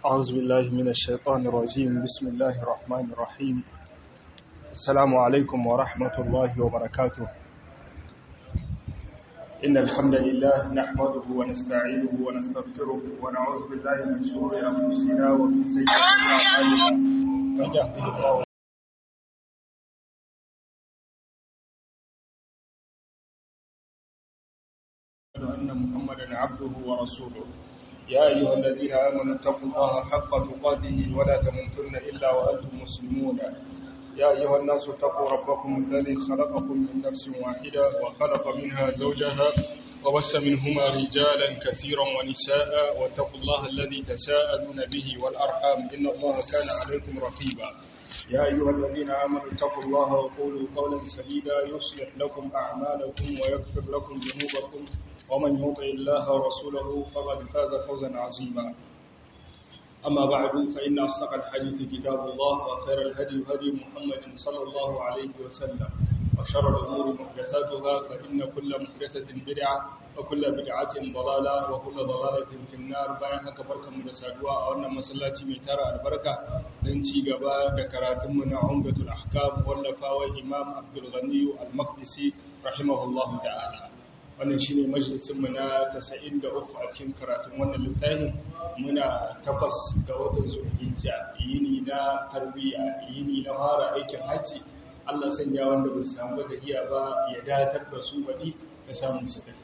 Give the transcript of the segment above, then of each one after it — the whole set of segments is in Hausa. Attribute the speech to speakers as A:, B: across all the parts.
A: أعوذ بالله من الشيطان الرجيم. بسم الله الرحمن الرحيم. السلام عليكم ورحمة الله وبركاته. إن الحمد لله نحمده ونستعينه ونستغفره ونعوذ بالله من شرور أنفسنا ومن سيئات أعمالنا. من يهده الله أن محمدا عبده ورسوله. يا أيها الذين آمنوا اتقوا الله حق تقاته ولا تموتن إلا وأنتم مسلمون. يا أيها الناس اتقوا ربكم الذي خلقكم من نفس واحدة وخلق منها زوجها وبث منهما رجالا كثيرا ونساء واتقوا الله الذي تساءلون به والأرحام إن الله كان عليكم رقيبا. يا أيها الذين آمنوا اتقوا الله وقولوا قولا سديدا يصلح لكم أعمالكم ويغفر لكم ذنوبكم ومن يطع الله ورسوله فقد فاز فوزا عظيما. أما بعد فإن أصدق الحديث كتاب الله وخير الهدي هدي محمد صلى الله عليه وسلم وشر الأمور محدثاتها فإن كل محدثة بدعة وكل بدعة ضلالة وكل ضلالة في النار. bayan haka barkanmu da saduwa a wannan masallaci mai tara albarka don ci gaba da karatunmu na Umdatul Ahkam wallafawa Imam Abdul Ghani Al-Maqdisi rahimahullahu ta'ala. Wannan shine majalisinmu na 93 a cikin karatun wannan littafin. Muna 8 ga watan Zulhijja, yini na tarbiyya, yini na fara aikin haji. Allah sanya wanda ba samu da iya ba ya datar da su baɗi da samun su tafi.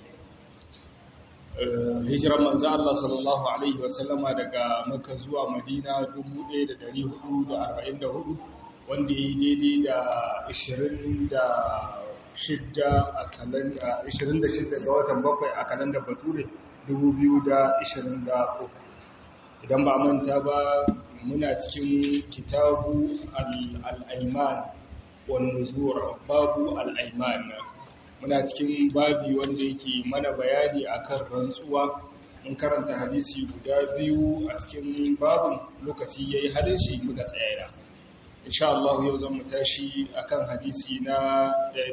A: Hijiran manzo Allah sallallahu alaihi wasallama daga Makka zuwa Madina 1444 wanda ya yi daidai da 26 ga watan 7 a kalandar Bature 2023. Idan ba manta ba muna cikin kitabu al-Aiman والنذور babu al-Aiman. Muna cikin babi wanda yake mana bayani akan rantsuwa. Mun karanta hadisi guda biyu a cikin babin, lokaci yayi halin shi muka tsaya. Insha Allah yau zan mu tashi akan hadisi na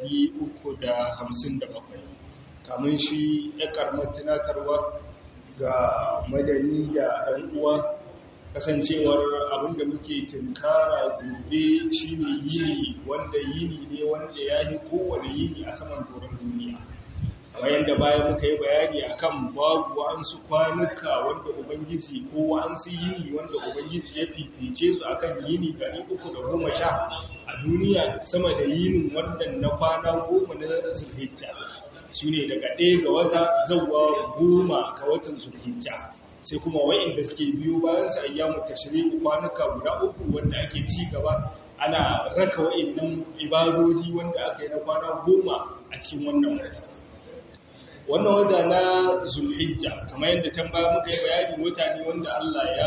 A: 357. Kamun shi ya karmar tunatarwa ga madani da ɗan uwa, kasancewar abinda muke tunkara gobe shine yini ne wanda ya yi kowane yini a saman doron duniya. Bayan da bayan muka yi bayani akan babu wa'ansu kwanuka wanda ubangiji ko wa'ansu yini wanda ubangiji ya fifice su akan yini 310 a duniya sama da yinin wannan na kwana 10 na Zulhijja. Su ne daga 1 ga wata zuwa 10 ga watan Zulhijja. Sai kuma wa'inda suke biyo bayan su ayyamu tashriq kwanuka guda 3 wanda ake ci gaba ana raka wa'innan ibadodi wanda aka yi na kwana 10 a cikin wannan wata. Wannan wata na Zulhijja kamar yadda can baya muka yi bayani, wata ne wanda Allah ya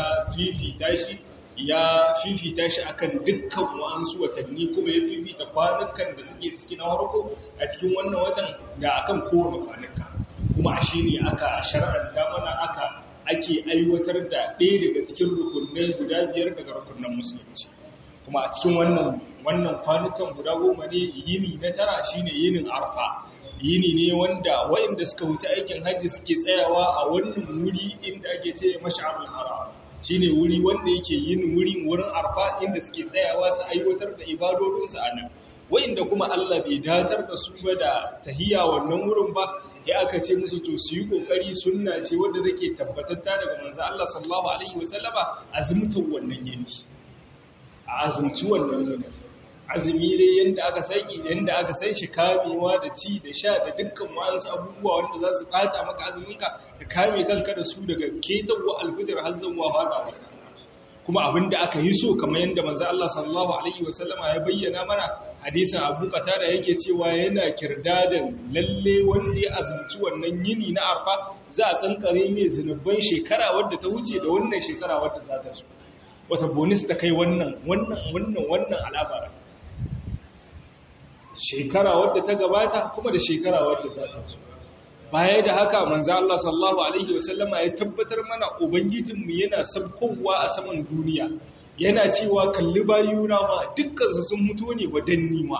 A: fifita shi akan dukkan wa'ansu watanni, kuma ya fifita kwanukan da suke ciki na farko a cikin wannan watan da akan kowane kwanuka. Kuma shi ne aka shar'anta mana ake aiwatar da ɗaya daga cikin rukunai guda 5 daga rukunan musulunci. Kuma a cikin wannan kwanukan guda 10 ne yini na 9 shine yinin Arfa. Yini ne wanda waɗanda suka wuce aikin hajji suke tsayawa a wannan wuri inda ake ce Mash'arul Haram. Shine wuri wanda yake wurin Arfa inda suke tsayawa su aiwatar da ibadodinsu a nan. Waɗanda kuma Allah bai datar da su ba da tahiyya wannan wurin ba, ya aka ce musu to su yi kokari, sunna ce wadda take tabbatatta daga manzo Allah sallallahu alaihi wasallama, azumta wannan yini. A azumci wannan yini. Azumi ne yanda aka san shi kamewa da ci da sha da dukkan wa'ansu abubuwa wanda za su bata maka azuminka, da kame kanka da su daga ketawa alfijir har zuwa fadawa. Kuma abinda aka yi so kamar yanda manzo Allah sallallahu alaihi wasallama ya bayyana mana, hadisin Abu Qatada yake cewa yana kirdadan lalle wanda ya azumci wannan yini na Arfa za a kankare mai zunuban shekara wadda ta wuce da wannan shekara wadda za ta zo. Wata bonus ta kai wannan al'abara. Shekara wadda ta gabata kuma da shekara wadda za ta zo. Baya da haka manzo Allah sallallahu alaihi wasallama ya tabbatar mana ubangijinmu yana sabkowa a saman duniya, yana cewa kalli bayuna ma dukkan su sun mutu ne wa danni ma.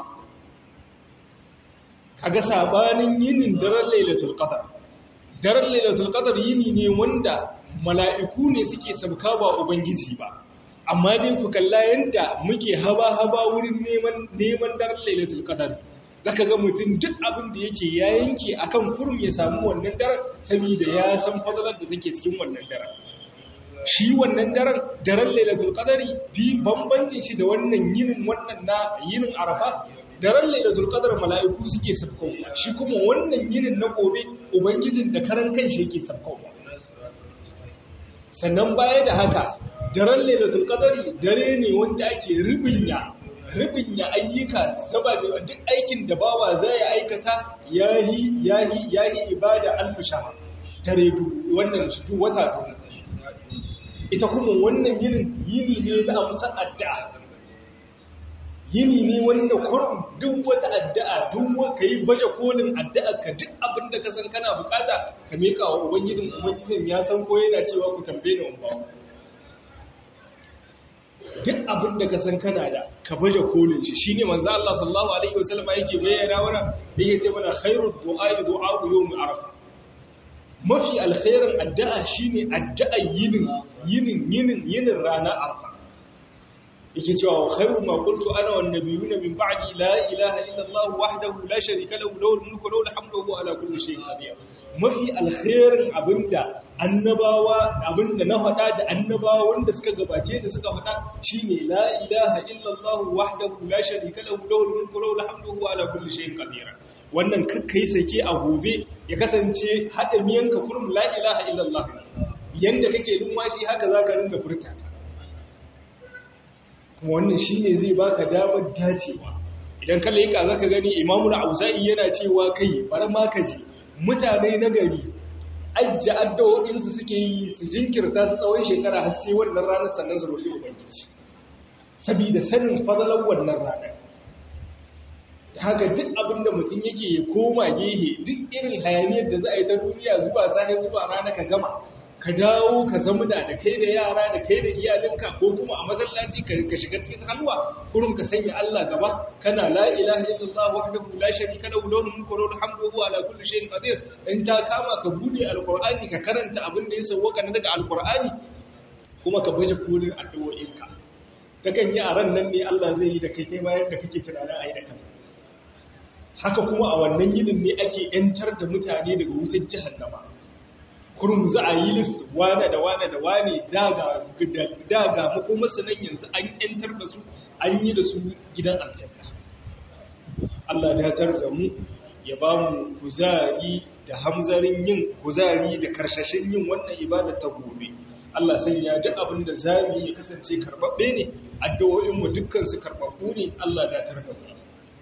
A: Kaga sabanin yinin daren Lailatul Qadr. Daren Lailatul Qadr yini ne wanda mala'iku ne suke sabka ba ubangiji ba amma dai ku kalla yanda muke haba wurin neman daren lailatul qadar zaka ga mutum duk abin da yake ya yanke akan kurum ya samu wannan daren saboda ya san fadalar da take cikin wannan daren shi wannan daren lailatul qadari bi bambancin shi da wannan yinin arafa daren lailatul qadar mala'iku suke sabkowa shi kuma wannan yinin na gobe ubangijin da karan kanshi yake sabkowa sannan baya da haka daren lailatul qadari dare ne wanda ake rubinya ayyuka saboda duk aikin da bawa zai aikata yayi ibada alf shahr dare wannan shi wata to ita kuma wannan yini ne na amsar addu'a yini ne wanda kurum duk wata addu'a duk kai baje kolin addu'a ka duk abinda ka san kana bukata ka mika wa ubangijin ya san ko yana cewa ku tambaye ni umma duk abinda ka san kana da ka baje kolin shi shine manzo Allah sallallahu alaihi wasallam yake bayyana mana yake ce mana khairud du'a yawm arafah mafi alkhairin addu'a shine addu'a yinin ranar arfa yake cewa khairu ma qultu ana wan nabiyuna min ba'di la ilaha illa Allah wahdahu la sharika lahu lahul mulku wa lahul hamdu wa ala kulli shay'in qadir mafi alkhairin abinda na faɗa da annabawa wanda suka gabace da suka faɗa shine la ilaha illa Allah wahdahu la sharika lahu lahul mulku wa lahul hamdu wa ala kulli shay'in qadir wannan kakkai sake a gobe ya kasance haɗa miyanka kurum la ilaha illallah yanda kake numfashi haka zaka rinka furta ta kuma wannan shine zai baka damar dacewa idan ka laika zaka gani Imam Al-Auza'i yana cewa kai bar ma ka ji mutane na gari ajja addu'o'in su suke yi su jinkirta su tsawon shekara har sai wannan ranar sannan su roƙi ubangiji saboda sanin fadalan wannan ranar haka duk abin da mutum yake ya koma gehe duk irin hayaniyar da za a yi ta duniya zuwa sahin zuwa rana ka gama ka dawo ka zama da kai da yara da kai da iyalinka ko kuma a masallaci ka shiga cikin halwa kurum ka sanya Allah gaba kana la ilaha illallah wahdahu la sharika lahu lahul mulku wa lahul hamdu wa ala kulli shay'in qadir in ta kama ka bude alqur'ani ka karanta abin da ya sauka na daga alqur'ani kuma ka baje kulin addu'o'inka takan yi a ran nan ne Allah zai yi da kai bayan da kake tunanin ayi da kai haka kuma a wannan yinin ne ake ‘yantar da mutane daga wutar jihannama kurum za a yi list wane da wane da wane daga makomarsu nan yanzu an ‘yantar da su an yi da su gidan aljanna Allah datar da mu ya ba mu kuzari da hamzarin yin kuzari da karshashin yin wannan ibada ta gobe Allah sanya duk abin da zamu ya kasance karɓaɓɓe ne addu'o'inmu dukkan su karɓaɓɓu ne Allah datar da mu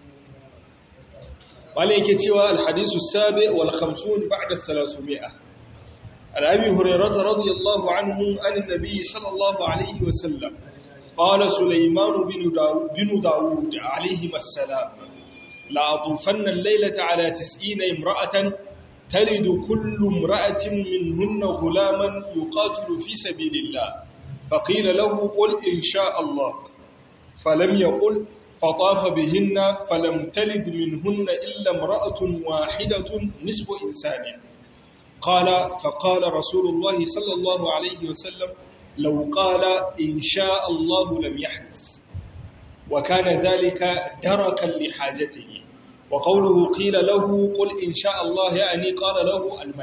A: ولكن يتوى الحديث السابع والخمسون بعد 300 عن أبي هريرة رضي الله عنه عن النبي صلى الله عليه وسلم قال سليمان بن داود عليهما السلام لأطوفن الليلة على 90 امرأة تلد كل امرأة منهن غلاما يقاتل في سبيل الله فقيل له قل إن شاء الله فلم يقل فطاف بهن فلم تلد منهن إلا امرأة واحدة نصف إنسان فقال رسول الله صلى الله عليه وسلم لو قال إن شاء الله لم يحدث وكان ذلك دركا لحاجته وقوله قيل له قل إن شاء الله يعني قال له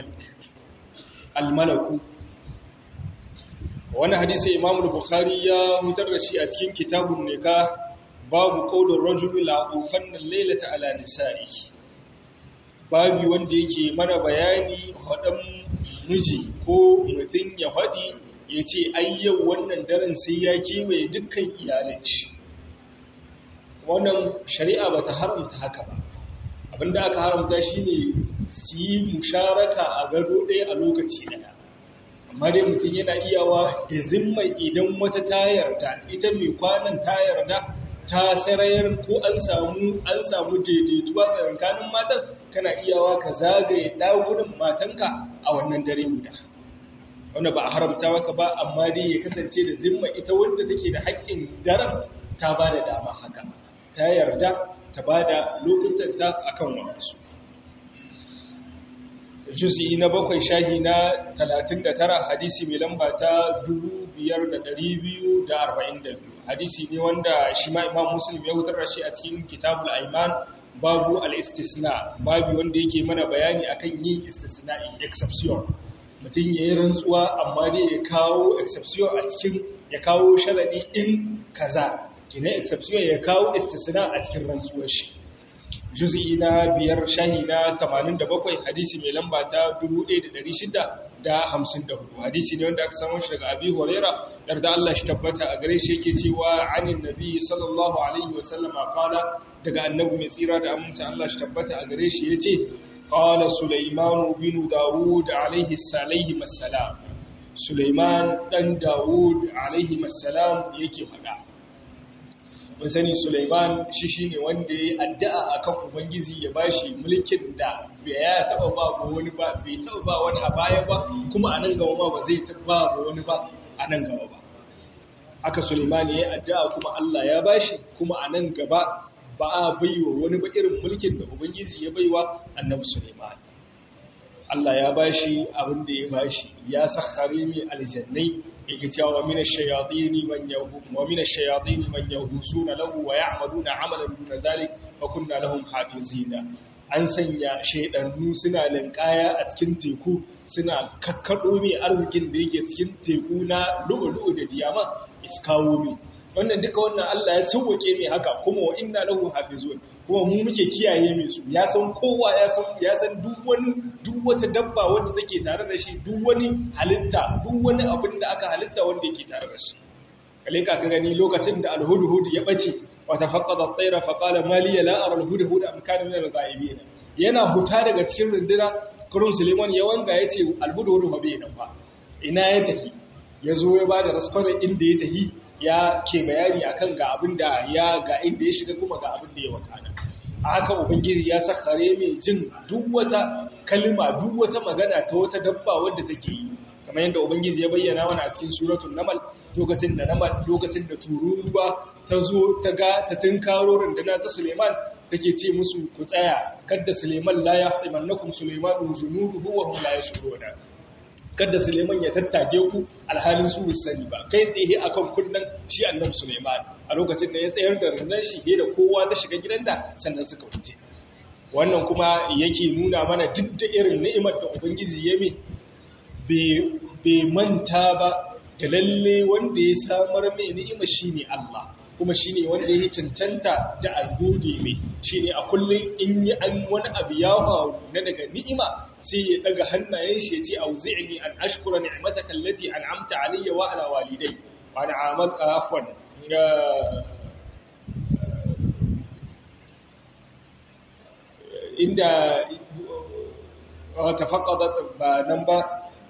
A: الملك وانا حديث إمام البخاري مترشي أتكين كتاب النكاح babu qaulur rajuli la ufanna laylata ala nisa'i babu wanda yake mana bayani hadan miji ko mutun ya fadi yace ayyau wannan daren sai ya kewaye dukkan iyalin shi wannan shari'a bata haramta haka ba abinda aka haramta shine su yi musharaka a gado ɗaya a lokaci ɗaya amma dai mutum yana iyawa da zimma idan wata tayarta ita mai kwanan tayarda ta sarayar ko an samu daidaituwa tsakanin matan kana iyawa ka zagaye dagunan matanka a wannan dare guda wanda ba a haramta maka ba amma dai ya kasance da zimma ita wanda take da haƙƙin daren ta ba da dama haka ta yarda ta ba da lokutan ta akan wasu juz'i na 7 shahi na 39 hadisi mai lamba ta 5242 hadisi ne wanda shi ma Imam Muslim ya hutar da shi a cikin Kitabul Aiman babu al-istisna babu wanda yake mana bayani akan yin istisna'i exception mutum yayin rantsuwa amma dai ya kawo exception a cikin ya kawo sharadi in kaza kina exception ya kawo istisna a cikin rantsuwar shi juz'i na 5 shahi na 87 hadisi mai lamba ta 1654 hadisi ne wanda aka samu shi daga Abi Huraira da Allah shi tabbata a gare shi yake cewa anin nabi sallallahu alaihi wasallam qala daga annabi mai tsira da amince Allah shi tabbata a gare shi yace qala Sulaiman bin Dawud alaihi assalam Sulaiman dan Dawud alaihi assalam yake faɗa mun sani Sulaiman shi ne wanda ya addu'a akan ubangiji ya bashi mulkin da bai taba ba wani ba bai taba ba wani a baya ba kuma a nan gaba ba zai taba ba wani ba a nan gaba ba haka Sulaiman ya addu'a kuma Allah ya bashi kuma a nan gaba ba a baiwa wani ba irin mulkin da ubangiji ya baiwa annabi Sulaiman Allah ya bashi abin da ya bashi ya sakhare mi aljannai yake cewa minash shayatini man yahum wa minash shayatini man yahusuna lahu wa ya'maluna 'amalan duna zalik wa kunna lahum hafizina an sanya shaydannu suna linkaya a cikin teku suna kakkado mai arzikin da yake cikin teku na lu'lu'u da diyama iskawo mi wannan duka wannan Allah ya sauke mai haka kuma wa inna lahu hafizun kuma mu muke kiyaye mai su ya san kowa ya san duk wata dabba wanda take tare da shi duk wani halitta duk wani abin da aka halitta wanda yake tare da shi kale ka gani lokacin da alhudhud ya bace wa tafaqqada at-tayra fa qala ma li la ara alhudhud am kana min al-ghaibin yana huta daga cikin runduna kurun Suleiman ya wanga yace alhudhud ba bai nan ba ina ya tafi yazo ya bada rasfarin inda ya tafi ya ke bayani akan ga abin da ga inda ya shiga kuma ga abin da ya wakana haka ubangiji ya sakare mai jin duk wata kalma duk wata magana ta wata dabba wadda take yi kamar yadda ubangiji ya bayyana mana a cikin suratul namal lokacin da tururuwa ta zo ta ga ta tinkaro rundunar ta Suleiman take ce musu ku tsaya kadda Suleiman la yahtimannakum Suleiman junuduhu wa hum la yashuruna kada Suleiman ya tattage ku alhalin su sani ba kai tsaye akan kunnan shi annabi Suleiman a lokacin da ya tsayar da rundunar shi da kowa ta shiga gidanta sannan suka wuce wannan kuma yake nuna mana duk da irin ni'imar da ubangiji ya mi bai manta ba da lalle wanda ya samar mai ni'ima shine Allah kuma shine wanda ya cancanta da algode mai shine a kullun in yi an wani abu ya faru na daga ni'ima sai ya daga hannayen shi ya ce auzi'ni an ashkura ni'mataka allati an'amta alayya wa ala walidai wa ana amal afwan inda tafaqqadat ba nan ba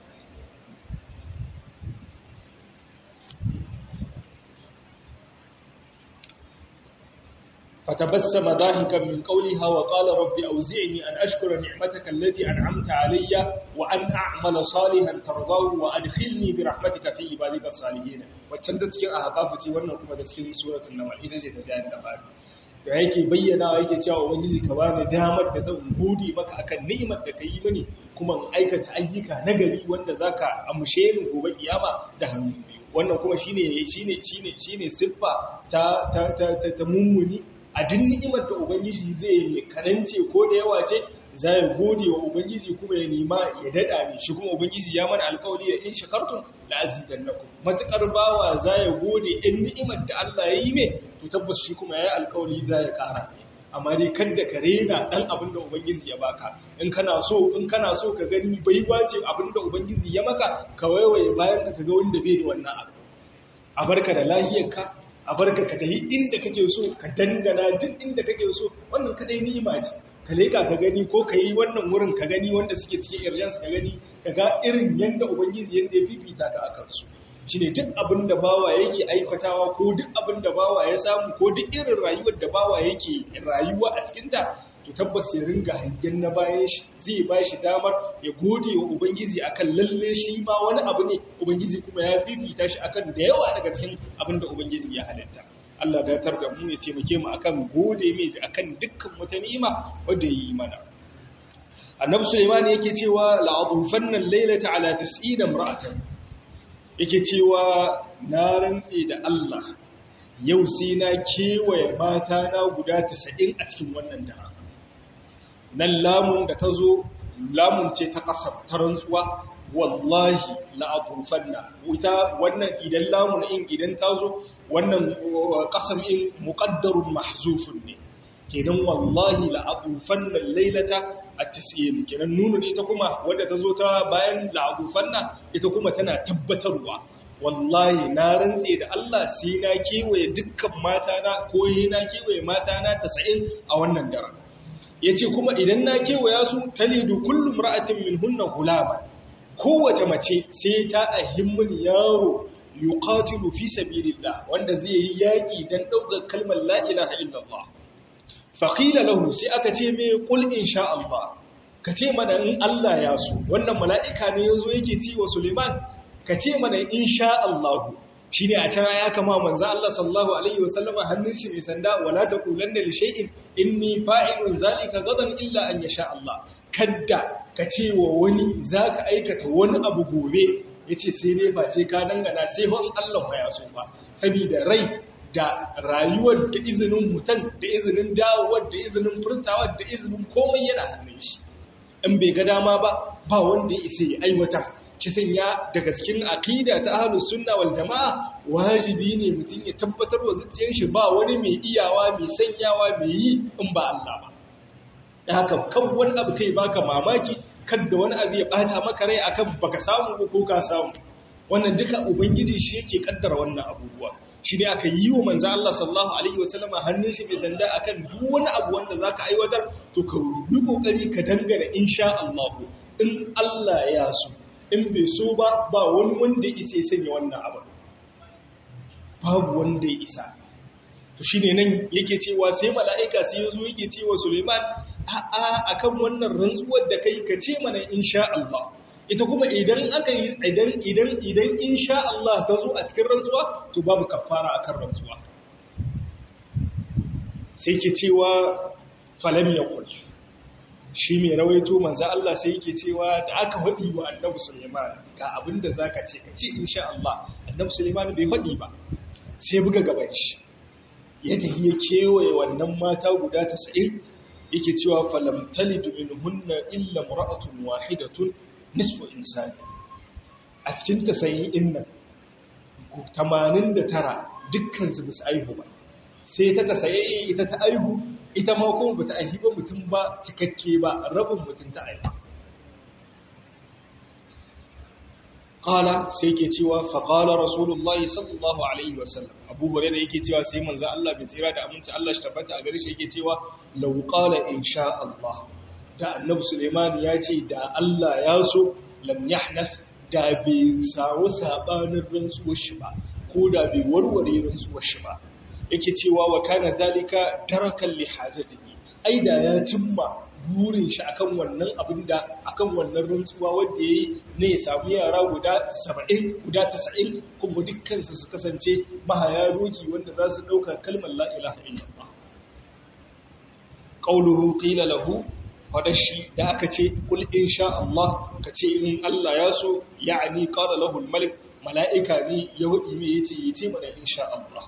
A: فتبسم ضاحكا من قولها وقال رب أوزعني أن أشكر نعمتك التي أنعمت علي وأن أعمل صالحا ترضاه وأدخلني برحمتك في عبادك الصالحين وتشندت كي أحقافتي wannan kuma da cikin suratul namal ita ce ta jayin da fari to yake bayyana yake cewa ubangiji ka bani damar da zan gode maka akan ni'imar da kai mini kuma in aikata ayyuka nagari wanda zaka amshe ni gobe kiyama da hannu wannan kuma shine siffa ta mummuni a duk ni'imar da ubangiji zai yi karance ko da yawa ce zai gode wa ubangiji kuma ya nima ya dada ne shi kuma ubangiji ya mana alƙawari da in shakartum la azidannakum matakar bawa zai gode in ni'imar da Allah ya yi ne to tabbas shi kuma yayi alƙawari zai ƙara amma dai kada ka rena dan abin da ubangiji ya baka in kana so ka gani baiwa ce abin da ubangiji ya maka ka waiwaye bayan ka ga wanda bai da wannan abu a barka da lahiyarka a barka ka tafi inda kake so ka dangana duk inda kake so wannan kadai ni'ima ce ka leka ka gani ko ka yi wannan wurin ka gani wanda suke cikin irjansu ka gani ka ga irin yanda ubangiji yanda ya fifita ka akan su shine duk abin da bawa yake aikatawa ko duk abin da bawa ya samu ko duk irin rayuwar da bawa yake rayuwa a cikin ta to tabbas ya ringa hangen na bayan shi zai ba shi damar ya gode wa ubangiji akan lalle shi ma wani abu ne ubangiji kuma ya fifita shi akan da yawa daga cikin abin da ubangiji ya halitta Allah ya tarda mu ya taimake mu akan gode mai akan dukkan wata ni'ima wanda yi mana annabi Sulaiman yake cewa la'adufanna al-laylata ala 90 imra'atan yake cewa na rantse da Allah yau sai na kewaye mata na guda 90 a cikin wannan dare nan lamun da tazo lamun ce ta kasar ta rantsuwa wallahi la'adufanna wuta wannan idan lamun idan tazo wannan qasam in muqaddarun mahzufun ne kenan wallahi la'adufanna al-laylata at-tis'in kenan nunu ita kuma wanda tazo ta bayan la'adufanna ita kuma tana tabbatarwa wallahi na rantse da Allah sai na kewaye dukkan mata na ko na kewaye mata na 90 a wannan daren yace kuma idan na kewaya su talidu kullu mar'atin minhunna gulama kowace mace sai ta ahimmin yaro yuqatilu fi sabilillah wanda zai yi yaki dan daukar kalmar la ilaha illallah faqila lahu sai aka ce me qul insha Allah kace mana in Allah ya so wannan mala'ika ne yazo yake ci wa Suleiman kace mana insha Allah shine a can ya kama manzo Allah sallallahu alaihi wasallam hannun shi mai sanda wala taqulanna li shay'in inni fa'ilun zalika gadan illa an yasha Allah kadda kace wa wani zaka aikata wani abu gobe yace sai ne ba sai ka dangana sai fa Allah ya so ba saboda rai da rayuwar da izinin mutan da izinin dawowar da izinin furtawa da izinin komai yana hannun shi in bai ga dama ba wanda ya isa ya aiwatar shi sanya daga cikin aqida ta ahlus sunna wal jamaa wajibi ne mutum ya tabbatar wa zuciyar shi ba wani mai iyawa mai sanyawa mai yi in ba Allah ba dan haka kan wani abu kai baka mamaki kada wani abu ya bata maka rai akan baka samu ko ka samu wannan duka ubangiji shi yake kaddara wannan abubuwa shi ne aka yi wa manzo Allah sallallahu alaihi wasallama hannun shi mai sanda akan duk wani abu wanda zaka aiwatar to ka yi kokari ka dangana insha Allah in Allah ya so in bai so ba wani wanda ya isa ya sanya wannan abu babu wanda ya isa to shine nan yake cewa sai mala'ika sai yazo yake cewa Suleiman akan wannan rantsuwar da kai ka ce mana insha Allah ita kuma idan aka yi idan insha Allah ta zo a cikin rantsuwa to babu kafara akan rantsuwa sai ke cewa falam yaqul shi mai rawaito manzo Allah sai yake cewa da aka wadi wa Annabi Sulaiman ga abinda zaka ce ka ce insha Allah Annabi Sulaiman bai wadi ba sai buga gaban shi yadda ya kewaye wannan mata guda 90 yake cewa falam talid minhunna illa mar'atun wahidatun nisfu insani a cikin 90 nan 89 dukkan su bisa aihu ba sai ta tasaye ita ta aihu ita ma kuma bata aihi ba mutum ba cikakke ba rabin mutum ta aihu qala sai yake cewa fa qala rasulullahi sallallahu alaihi wasallam abu hurairah yake cewa sai manzo Allah bin tsira da aminci Allah shi tabbata a gare shi yake cewa law qala insha Allah da annabi Suleiman ya ce da Allah ya so lam yahnas da bai samu sabanin rantsuwar shi ba ko da bai warware rantsuwar shi ba yake cewa wa kana zalika tarakan li hajatihi ai da ya cimma burin shi akan wannan abinda akan wannan rantsuwa wanda yayi ne ya samu yara guda 70 guda 90 kuma dukkan su kasance mahaya doki wanda za su dauka kalmar la ilaha illallah qauluhu qila lahu wadashi da aka ce kul insha Allah ka ce in Allah ya so ya'ani qala lahu al-malik mala'ika ne ya wadi me yace mana insha Allah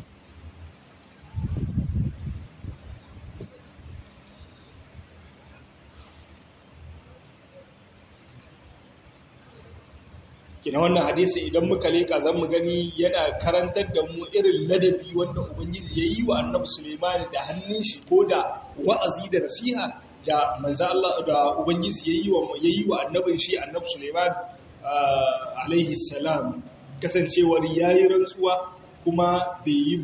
A: kina wannan hadisi idan muka leka zan mu gani yana karantar da mu irin ladabi wanda ubangiji yayi wa annabi Sulaiman da hannun shi ko da wa'azi da nasiha da manzo Allah da ubangiji yayi wa annabin shi annabi Sulaiman alaihi salam kasancewar yayi rantsuwa kuma bai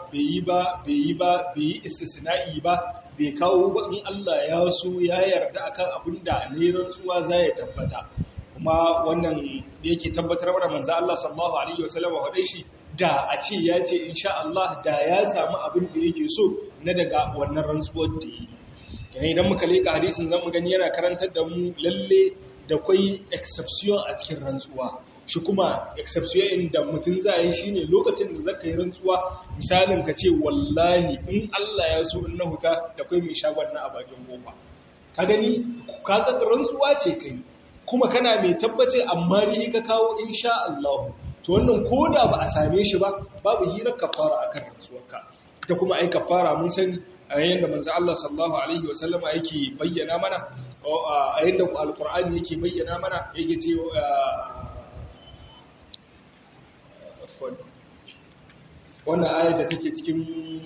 A: yi istisna'i ba bai kawo ba in Allah ya so ya yarda akan abinda ne rantsuwa za ya tabbata kuma wannan yake tabbatar da manzo Allah sallallahu alaihi wasallam wa shi da a ce ya ce insha Allah da ya samu abin da yake so na daga wannan rantsuwar da yi kenan idan muka leka hadisin zamu gani yana karantar da mu lalle da kwai exception a cikin rantsuwa shi kuma exception da mutum za yi shine lokacin da zaka yi rantsuwa misalin ka ce wallahi in Allah ya so in na huta da kwai mai shagon na a bakin goma ka gani ka ga rantsuwa ce kai kuma kana mai tabbace amma ni ka kawo insha Allah to wannan koda ba a same shi ba babu hirar kafara akan rantsuwarka ita kuma ai kafara mun sani a yayin da manzo Allah sallallahu alaihi wasallama yake bayyana mana a yayin da alqur'ani yake bayyana mana yake cewa wannan ayat da take cikin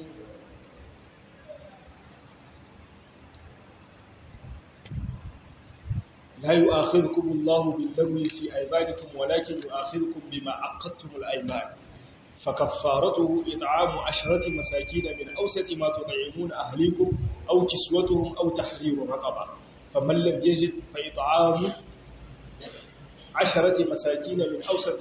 A: لا يؤاخذكم الله باللغو في أيمانكم ولكن يؤاخذكم بما عقدتم الأيمان فكفارته إطعام 10 مساكين من أوسط ما تطعمون أهليكم أو كسوتهم أو تحرير رقبة فمن لم يجد فإطعام 10 مساكين من أوسط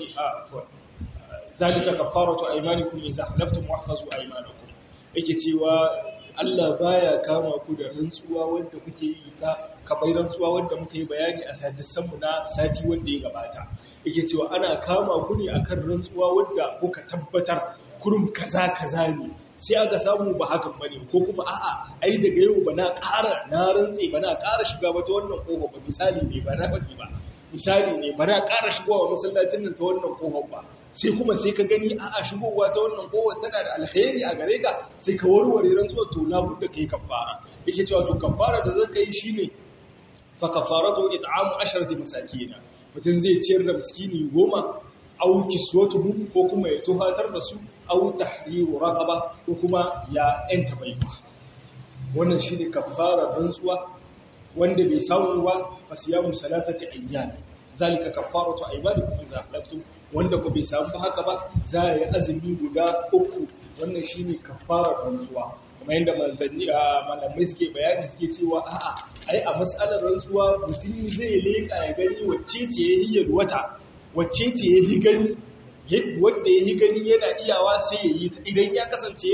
A: ذلك كفارة أيمانكم إذا حلفتم واحفظوا أيمانكم إكتوا Allah baya kama ku da rantsuwa wanda kuke yi ta kamar rantsuwa wanda muka yi bayani a hadisanmu na sati wanda ya gabata yake cewa ana kama ku ne akan rantsuwa wanda kuka tabbatar kurum kaza ne sai aka samu ba hakan bane ko kuma a'a ai daga yau ba na rantse ba na ƙara shiga ba ta wannan kofa ba misali ne ba na faɗi ba misali ne ba na ƙara shigowa masallacin nan ta wannan kofar ba sai kuma sai ka gani a'a shigowa ta wannan kofar tana da alkhairi a gare ka sai ka warware rantsuwa to na budda kai kafara yake cewa to kafara da zaka yi shine fa kafaratu it'amu 10 masakina mutum zai ciyar da miskini 10 au kiswatuhum ko kuma ya tuhatar da su au tahriru raqaba ko kuma ya enta baiwa wannan shine kafara rantsuwa wanda bai samu ba fasiyamu salasati ayyam zalika kafaratu aymanikum idza halaftum wanda ko bai samu haka ba za ya azumi guda 3 wannan shine kafarar rantsuwa kuma yanda manzanni malamai suke bayani suke cewa a'a ai a mas'alar rantsuwa mutum zai leka ya gani wacce ce yayi wata wacce ce yayi gani wanda yayi gani yana iyawa sai yayi ta idan ya kasance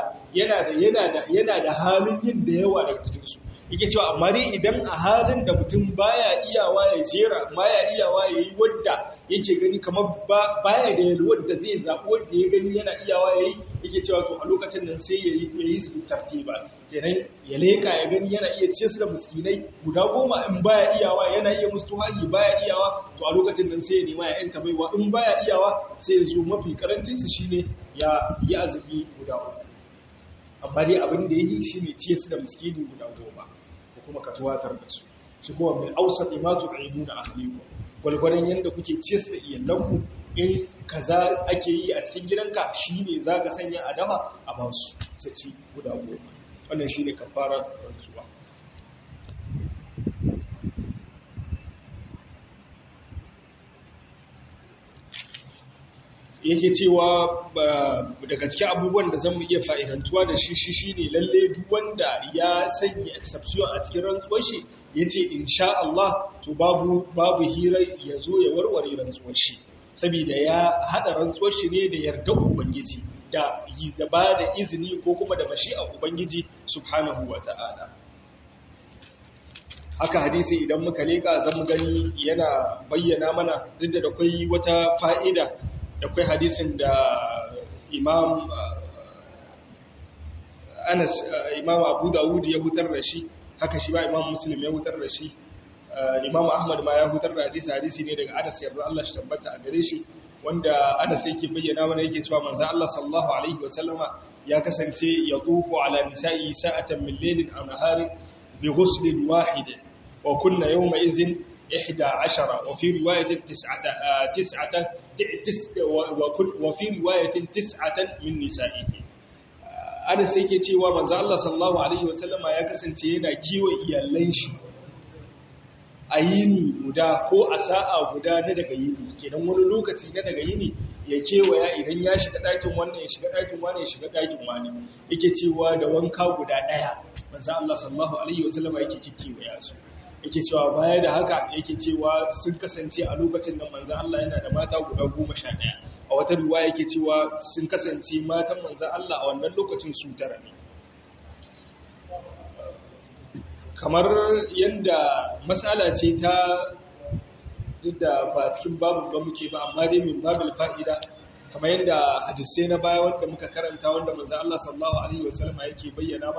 A: yana da halin yin da yawa daga cikin su yake cewa amma dai idan a halin da mutum baya iyawa ya jera baya iyawa yayi wanda yake gani kamar baya da yalwar da zai zabo wanda ya gani yana iyawa yayi yake cewa to a lokacin nan sai yayi su tartiba kenan ya leka ya gani yana iya ciyar da miskinai guda 10 in baya iyawa yana iya musu tuhahi baya iyawa to a lokacin nan sai ya nema ya yanta baiwa in baya iyawa sai ya zo mafi karancin su shine ya yi azumi guda 3 amma dai abin da yake shine ciyar da miskini guda 10 kuma ka tuwatar da su shi kuma min ausat ma tu'iduna ahlikum gulgurin yanda kuke ciyar da iyalanku in kaza ake yi a cikin gidanka shine zaka sanya a dafa a ba su su ci guda 10 wannan shine kafarar rantsuwa yake cewa daga cikin abubuwan da zan mu iya fa'idantuwa da shi shine lalle duk wanda ya sanya exception a cikin rantsuwar shi yace insha Allah to babu hirar ya zo ya warware rantsuwar shi saboda ya hada rantsuwar shi ne da yardar ubangiji da ba da izini ko kuma da mashi'a ubangiji subhanahu wata'ala haka hadisi idan muka leka zan mu gani yana bayyana mana duk da akwai wata fa'ida da kai hadisin da imam Abu Dawud ya hutar da shi haka shi ba imam Muslim ya hutar da shi imam Ahmad ma ya hutar da hadisi ne daga Anas yarda Allah shi tabbata a gare shi wanda Anas yake bayyana mana yake cewa manzo Allah sallallahu alaihi wasallama ya kasance ya tufu ala nisa'i sa'atan min laylin aw naharin bi ghuslin wahid wa kunna yawma idhin 11 وفي رواية 9 وفي رواية 9 من نسائه ana sai ke cewa manzo Allah sallallahu alaihi wasallama ya kasance yana kiwon iyalan shi a yini guda ko a sa'a guda na daga yini kenan wani lokaci na daga yini ya kewaya idan ya shiga ɗakin wannan ya shiga ɗakin wani ya shiga ɗakin wani yake cewa da wanka guda ɗaya manzo Allah sallallahu alaihi wasallama yake kiwaya su yake cewa baya da haka yake cewa sun kasance a lokacin da manzan Allah yana da mata guda 11 a wata ruwa yake cewa sun kasance matan manzan Allah a wannan lokacin su 9 ne kamar yadda matsala ce ta duk da ba cikin babu ba muke ba amma dai min babil fa'ida kamar yadda hadisai na baya wanda muka karanta wanda manzan Allah sallallahu alaihi wasallam yake bayyana mana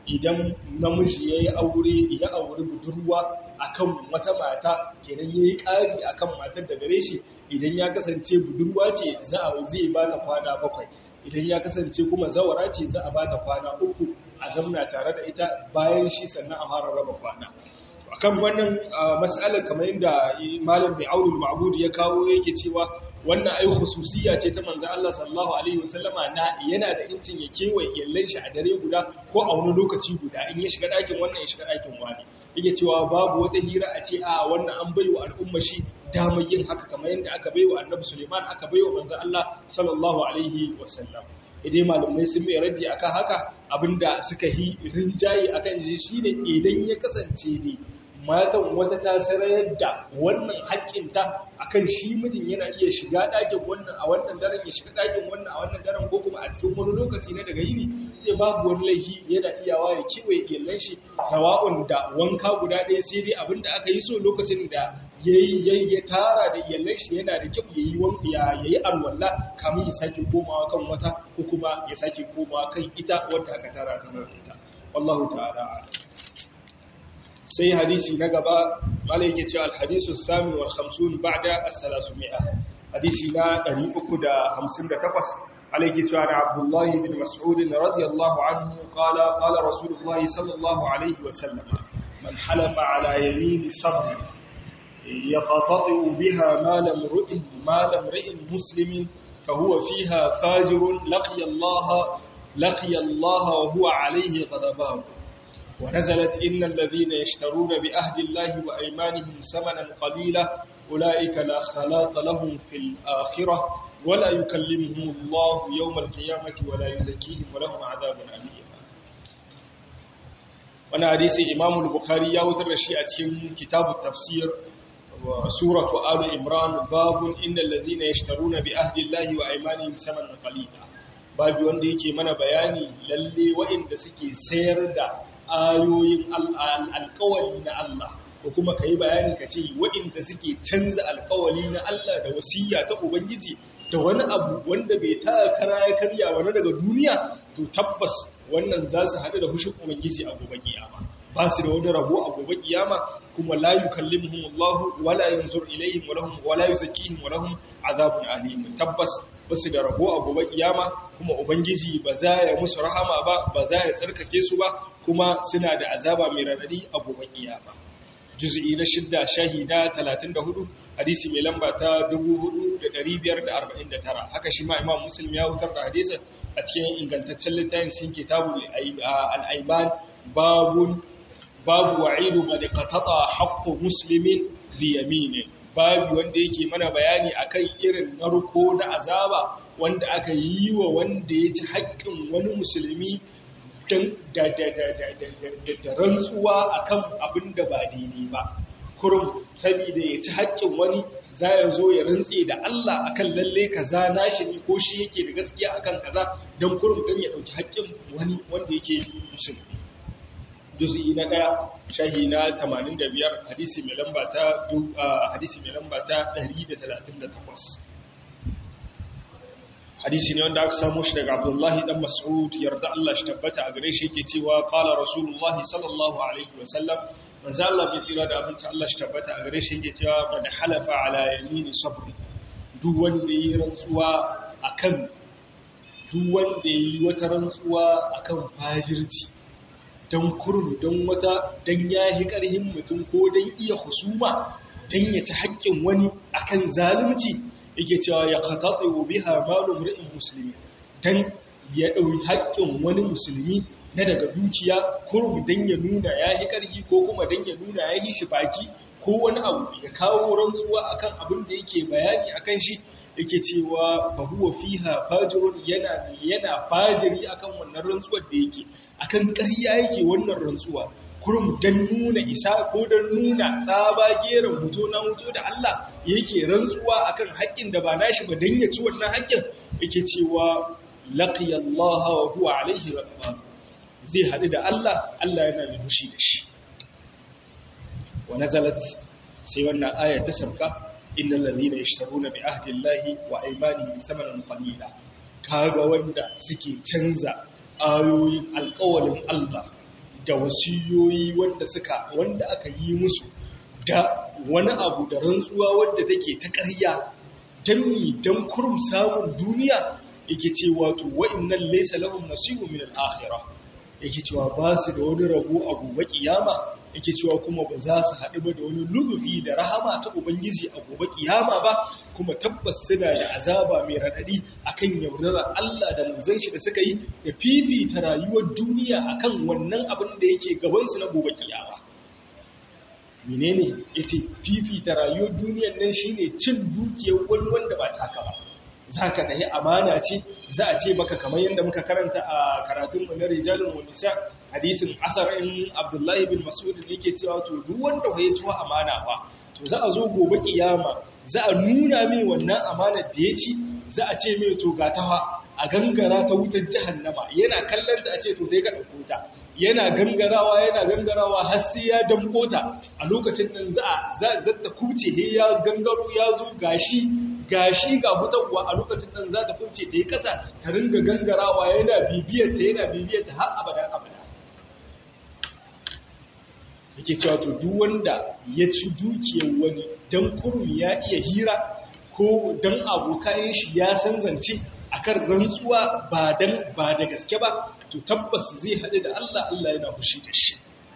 A: idan namiji yayi aure ya auri budurwa akan wata mata kenan yayi ƙari akan matar da gare shi idan ya kasance budurwa ce zai ba ta kwana 7 idan ya kasance kuma zawara ce za a ba ta kwana 3 a zamna tare da ita bayan shi sannan a fara raba kwana akan wannan mas'alar kamar yadda malam mai aulul ma'bud ya kawo yake cewa wannan ai khususiyya ce ta manzo Allah sallallahu alaihi wasallama na yana da incin ya kewaye yallan shi a dare guda ko a wani lokaci guda in ya shiga dakin wannan ya shiga dakin wani yake cewa babu wata hira a ce a wannan an baiwa al'umma shi damar yin haka kamar yadda aka baiwa annabi Sulaiman aka baiwa manzo Allah sallallahu alaihi wasallam idan malumai sun mai raddi akan haka abinda suka yi rinjaye akan shi ne idan ya kasance ne matan wata ta sarayar da wannan haƙƙinta akan shi mijin yana iya shiga ɗakin wannan a wannan daren ya shiga ɗakin wannan a wannan daren ko kuma a cikin wani lokaci na daga yini zai babu wani laifi yana iyawa ya kewaye gyallen shi sawa'un da wanka guda ɗaya sai dai abinda aka yi so lokacin da ya tara da gyallen shi yana da kyau ya yi alwala kamin ya sake komawa kan wata ko kuma ya sake komawa kan ita wanda aka tara ta nan ita wallahu ta'ala sai hadisi na gaba malai yake cewa al-hadisu sami wal 50 ba'da as-300 hadisi na 358 malai yake cewa na Abdullah ibn Mas'ud radiyallahu anhu qala Rasulullah sallallahu alaihi wa sallam man halafa ala yamin sabr yaqta'u biha ma lam ru'in muslimin fahuwa fiha fajirun laqiya Allah wa huwa alayhi ghadaban ونزلت إن الذين يشترون بأهد الله وأيمانهم ثمنا قليلا أولئك لا خلاق لهم في الآخرة ولا يكلمهم الله يوم القيامة ولا يزكيهم ولهم عذاب أليم. وانا حديث إمام البخاري يوتر شيئة كتاب التفسير وسورة آل عمران باب إن الذين يشترون بأهد الله وأيمانهم ثمنا قليلا باب wanda yake mana bayani lalle waɗanda suke sayar da ayoyin alƙawali na Allah ko kuma ka yi bayani ka ce waɗanda suke canza alƙawali na Allah da wasiyya ta Ubangiji da wani abu wanda bai ta kara ya karya wani daga duniya to tabbas wannan za su haɗu da hushin Ubangiji a gobe kiyama ba su da wani rabo a gobe kiyama kuma la yukallimuhum Allah wala yanzur ilayhim wala yuzakkihim wa lahum azabun alim tabbas ba su da rabo a gobe kiyama kuma Ubangiji ba za ya musu rahama ba za ya tsarkake su ba kuma suna da azaba mai radadi a gobe kiyama juz'i na 6 shahida 34 hadisi mai lamba ta 4549 haka shi ma Imam Muslim ya hutar da hadisin a cikin ingantaccen littafin sin kitabul al-ayman babu wa'idu man qatata haqqu muslimin bi yaminin babu wanda yake mana bayani akan irin narko da azaba wanda aka yi wa wanda ya ci haƙƙin wani musulmi da rantsuwa akan abin da ba daidai ba kurum saboda ya ci haƙƙin wani za ya zo ya rantse da Allah akan lalle kaza nashi ne ko shi yake da gaskiya akan kaza don kurum don ya ɗauki haƙƙin wani wanda yake musulmi juz'i na 1 shahi na 85 hadisi mai lamba ta 138 hadisi ne wanda aka samu shi daga Abdullahi dan Mas'ud yarda Allah shi tabbata a gare shi yake cewa qala Rasulullahi sallallahu alaihi wasallam manzo Allah bai tsira da abinci Allah shi tabbata a gare shi yake cewa man halafa ala yamini sabri duk wanda yi rantsuwa akan duk wanda yi wata rantsuwa akan fajirci dan kurum dan wata dan yahi karhin mutum ko dan iya husuma dan ya ci haƙƙin wani akan zalunci yake cewa ya qatatu biha malu mri'in muslimi dan ya dauki haƙƙin wani musulmi na daga dukiya kurbu dan ya nuna yayi karfi ko kuma dan ya nuna yayi shi baki ko wani abu ya kawo rantsuwa akan abin da yake bayani akan shi yake cewa fa huwa fiha fajirun yana fajiri akan wannan rantsuwar da yake akan ƙarya yake wannan rantsuwa kurum dan nuna isa ko dan nuna tsaba geran huto na huto da Allah yake rantsuwa akan haƙƙin da ba nashi ba dan ya ci wannan haƙƙin yake cewa laqiya Allah wa huwa alaihi ghadban zai hadu da Allah yana mai hushi da shi wa nazalat sai wannan aya ta sabka innal ladhina yashtaruna bi ahdi Allahi wa aymanihim thamanan qalila kaga wanda suke canza ayoyin alƙawalin Allah da wasiyoyi wanda aka yi musu da wani abu da rantsuwa wadda take ta ƙarya dan kurum samun duniya yake cewa to wa'innan laysa lahum nasibun min al-akhirah yake cewa ba su da wani rabo a gobe kiyama yake cewa kuma ba za su haɗu ba da wani lubufi da rahama ta ubangiji a gobe kiyama ba kuma tabbas suna da azaba mai raɗaɗi akan yaudarar Allah da manzon shi da suka yi da fifita rayuwar duniya akan wannan abin da yake gaban su na gobe kiyama. Menene yace fifita rayuwar duniyar nan shine cin dukiyar wani wanda ba taka ba. Za ka tahi amana ce za a ce maka kamar yadda muka karanta a karatunmu na rijalun wa nisa hadisin asarin Abdullahi bin Mas'ud da yake cewa to duk wanda ya ci amana ba to za a zo gobe kiyama za a nuna mai wannan amanar da ya ci za a ce mai to ga tawa a gangara ta wutar jahannama yana kallon ta a ce to sai ka dauko ta yana gangarawa har sai ya damko ta a lokacin nan za ta kubce he ya gangaro ya zo gashi ga hutarwa a lokacin nan za ta kubce ta yi kasa ta ringa gangarawa yana bibiyar ta har abada yake cewa to duk wanda ya ci dukiyar wani dan kurmi ya iya hira ko dan abokan shi ya san zance akan rantsuwa ba da gaske ba to tabbas zai haɗu da Allah yana fushi da shi.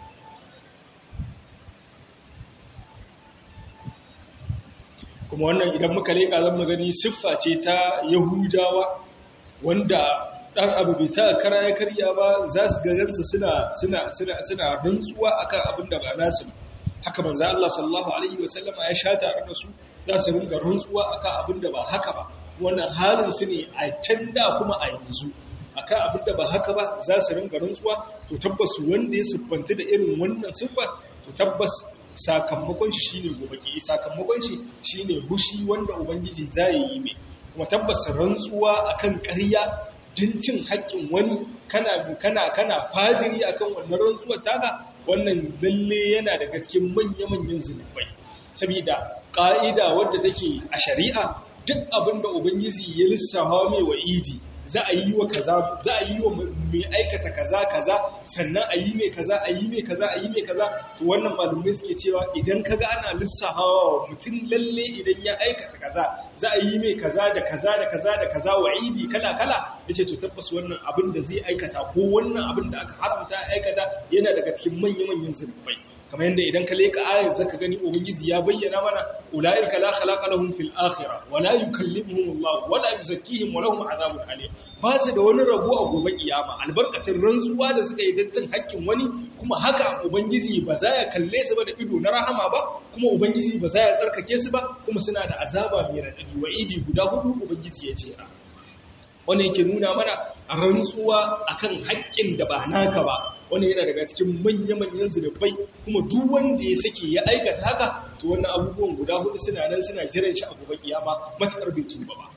A: Kuma wannan idan muka leƙa zan magani siffa ce ta Yahudawa wanda ɗan abu bai ta kara ya karya ba za su gagansu suna rantsuwa akan abin da ba nasu ba. Haka manzo Allah sallallahu alaihi wasallama ya sha tare da su za su ringa rantsuwa akan abin da ba haka ba. Wannan halin su ne a can da kuma a yanzu akan abin da ba haka ba za su ringa rantsuwa to tabbas wanda ya siffanta da irin wannan siffa to tabbas sakamakon shi shine gobe ki sakamakon shi shine bushi wanda ubangiji zai yi mai kuma tabbas rantsuwa akan ƙarya din cin haƙƙin wani kana fajiri akan wannan rantsuwar taka wannan lalle yana da gaske manya-manyan zunubai saboda ƙa'ida wadda take a shari'a duk abin da ubangiji ya lissafa mai wa'idi za a yi wa kaza za a yi wa mai aikata kaza sannan a yi mai kaza a yi mai kaza a yi mai kaza to wannan malumai suke cewa idan kaga ana lissafawa mutum lalle idan ya aikata kaza za a yi mai kaza da kaza wa'idi kala yace to tabbas wannan abin da zai aikata ko wannan abin da aka haramta aikata yana daga cikin manyan zunubai kamar yadda idan ka leka ayar zaka gani ubangiji ya bayyana mana ulaika la khalaqa lahum fil akhirah wa la yukallimuhum Allah wa la yuzakkihim wa lahum adhabun alim ba su da wani rabo a gobe kiyama albarkacin rantsuwa da suka yi dan cin haƙƙin wani kuma haka ubangiji ba za ya kalle su ba da ido na rahama ba kuma ubangiji ba za ya tsarkake su ba kuma suna da azaba mai radadi wa idi guda hudu ubangiji ya ce wanda yake nuna mana rantsuwa akan haƙƙin da ba naka ba wani yana daga cikin manya-manyan zunubai kuma duk wanda ya sake ya aikata haka to wannan abubuwan guda hudu suna nan suna jiran shi a gobe kiyama matakar bai tuba ba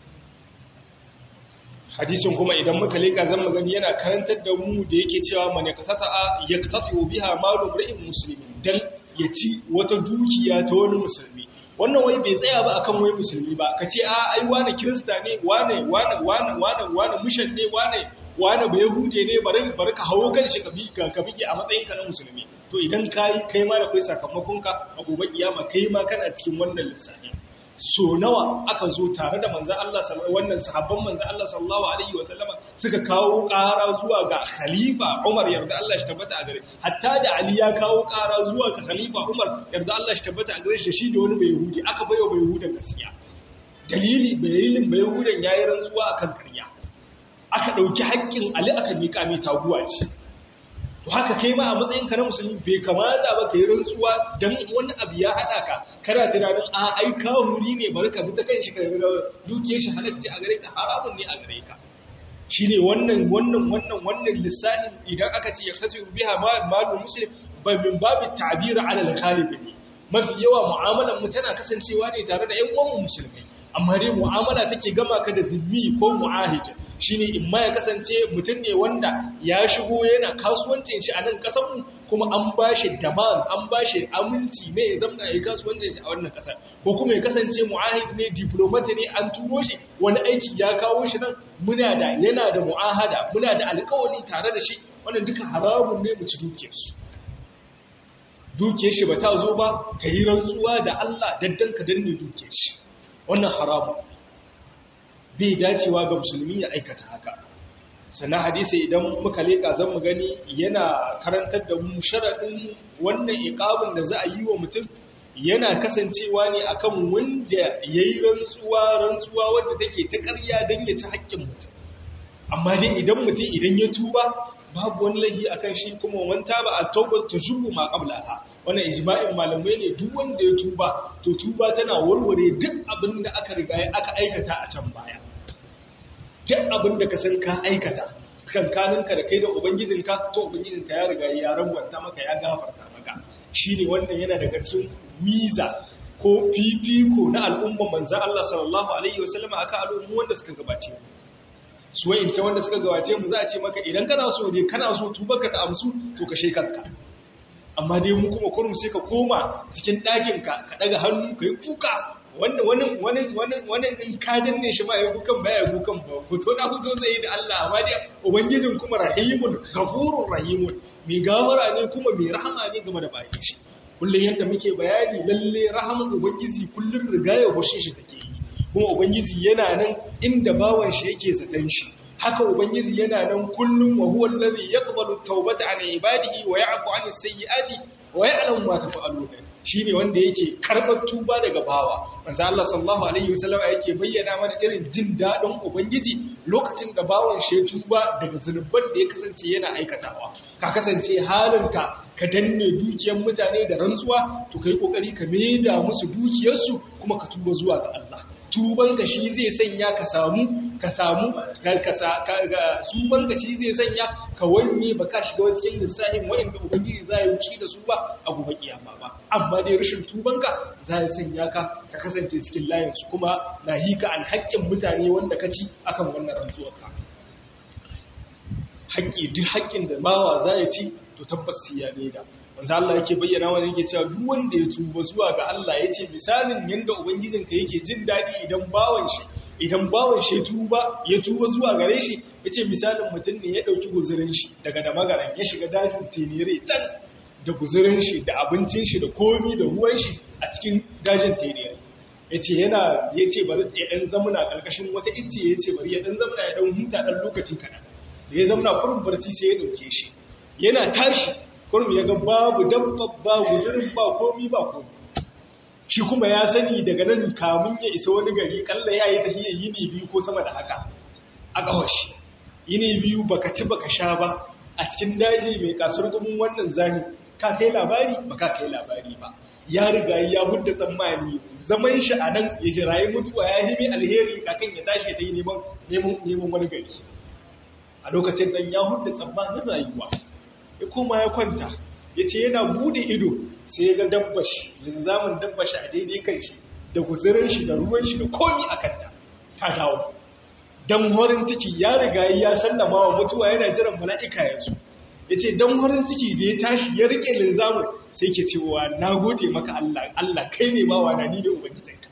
A: hadisin kuma idan muka leka zan magani yana karantar da mu da yake cewa man yaqtatu biha malu mar'in muslimin dan ya ci wata dukiya ta wani musulmi wannan wai bai tsaya ba akan wai musulmi ba kace a ai wani kirista ne wane mushan ne wane ba yahude ne bari ka hawo kan shi ka bige a matsayin ka na musulmi to idan kai ma da kai sakamakon ka a gobe kiyama kai ma kana cikin wannan lissafi so nawa aka zo tare da manzon Allah wannan sahabban manzon Allah sallallahu alaihi wa sallama suka kawo ƙara zuwa ga khalifa Umar yarda Allah shi tabbata a gare hatta da Ali ya kawo ƙara zuwa ga khalifa Umar yarda Allah shi tabbata a gare shi da wani bayahudi aka bayo bayahudan gaskiya dalilin bayahudan yayi rantsuwa akan ƙarya aka dauki haƙƙin Ali aka mika mai taguwa ce to haka kai ma a matsayin ka na musulmi bai kamata ba ka yi rantsuwa dan wani abu ya hada ka kana tunanin a ai kawuri ne bari ka bi ta kanshi ka dukiyar shi halacci a gare ka haramun ne a gare ka shine wannan lissafin idan aka ce ya kasu biha malu muslim ba min babu ta'bir ala al-ghalib ne mafi yawa mu'amalar mu tana kasancewa ne tare da ƴan uwan musulmai amma dai mu'amala take gama ka da zimmi ko mu'ahid shine in ma ya kasance mutum ne wanda ya shigo yana kasuwancin shi a nan kasar mu kuma an bashi daban an bashi aminci ne ya zama ya kasuwancin shi a wannan kasar ko kuma ya kasance mu'ahid ne diplomat ne an turo shi wani aiki ya kawo shi nan yana da mu'ahada muna da alƙawari tare da shi wannan duka haramun ne mu ci dukiyarsu. Dukiyar shi ba ta zo ba ka yi rantsuwa da Allah daddan ka danne dukiyar shi, wannan haramun bai dacewa ga musulmi ya aikata haka. Sannan hadisi idan muka leka zan mu gani yana karantar da mu sharadin wannan iqabin da za a yi wa mutum yana kasancewa ne akan wanda yayi rantsuwa wanda take ta ƙarya dan ya ci haƙƙin mutum. Amma dai idan mutum idan ya tuba babu wani laifi akan shi, kuma wanta ba a taubar ta shubu ma qablaha. Wannan ijma'in malamai ne, duk wanda ya tuba to tuba tana warware duk abin da aka riga aka aikata a can baya. Duk abin da ka san ka aikata tsakankaninka da kai da ubangijinka, to ubangijinka ya riga ya rangwanta maka, ya gafarta maka. Shine wannan yana daga cikin miza ko fifiko na al'umman manzon Allah sallallahu alaihi wasallam akan al'ummu wanda suka gabace mu. Su wa'ince wanda suka gabace mu za a ce maka idan kana so ne kana so tubarka ta amsu to ka shekarka. Amma dai mu kuma kurum sai ka koma cikin ɗakinka ka ɗaga hannu ka yi kuka, wani in ka danne shi ba ya kukan ba ya kukan ba, fito na fito zai da Allah. Amma dai ubangijin kuma rahimun gafurun rahimun, mai gafara ne kuma mai rahama ne game da bayan shi. Kullum yadda muke bayani, lalle rahaman ubangiji kullum riga ya hushe shi take yi, kuma ubangiji yana nan inda bawan shi yake zaton shi. Haka ubangiji yana nan kullum, wa huwa allazi yaqbalu at-taubata 'an ibadihi wa ya'fu 'an as-sayyi'ati wa ya'lamu ma taf'aluna. Shine wanda yake karbar tuba daga bawa. Manzo Allah sallallahu alaihi wasallam yake bayyana mana irin jin dadin ubangiji lokacin da bawan shi tuba daga zunuban da ya kasance yana aikatawa. Ka kasance halinka ka danne dukiyar mutane da rantsuwa, to kai kokari ka maida musu dukiyarsu kuma ka tuba zuwa ga Allah. Tubanka shi zai sanya tubanka shi zai sanya ka wanye ba ka shiga cikin lissafin wa'inda ubangiji za ya wuce da su ba a gobe kiyama ba. Amma dai rashin tubanka za ya sanya ka kasance cikin layinsu, kuma na hika an haƙƙin mutane wanda ka ci akan wannan rantsuwarka. Duk haƙƙin da bawa za ya ci to tabbas ya da. Manzo Allah yake bayyana wa yake cewa duk wanda ya tuba zuwa ga Allah, yace misalin yanda ubangijinka yake jin dadi idan bawan shi ya tuba zuwa gare shi, yace misalin mutum ne ya dauki guzurin shi daga da magaran ya shiga dajin tenere can da guzurin shi da abincin shi da komi da ruwan shi a cikin dajin tenere. Yace bari ya dan zamuna karkashin wata icce, yace bari ya dan zamuna ya dan huta dan lokaci kana. Da ya zamuna kurin barci sai ya dauke shi. Yana tashi kurmi ya ga babu dabba, babu zirin, ba komi. Shi kuma ya sani daga nan kamun ya isa wani gari kalla ya yi tahiyar yini biyu ko sama da haka a ƙawashi. Yini biyu baka ci baka sha ba a cikin daji mai kasar gumin wannan zani, ka kai labari ba ka kai labari ba. Ya riga ya budda tsammani zaman shi a nan ya jirayi mutuwa ya yi mai alheri kakan ya tashi ta yi neman wani gari. A lokacin nan ya hudda tsammanin rayuwa, ya koma ya kwanta, ya ce yana bude ido sai ya ga dabbashi, linzamin dabbashi a daidai kan shi da guzurin shi da ruwan shi da komi a kanta ta dawo. Don horin ciki ya riga ya sallama wa mutuwa yana jiran mala'ika ya zo. Ya ce don horin ciki da ya tashi ya rike linzamin sai ke cewa na gode maka Allah kai ne bawa na ni da ubangijinka.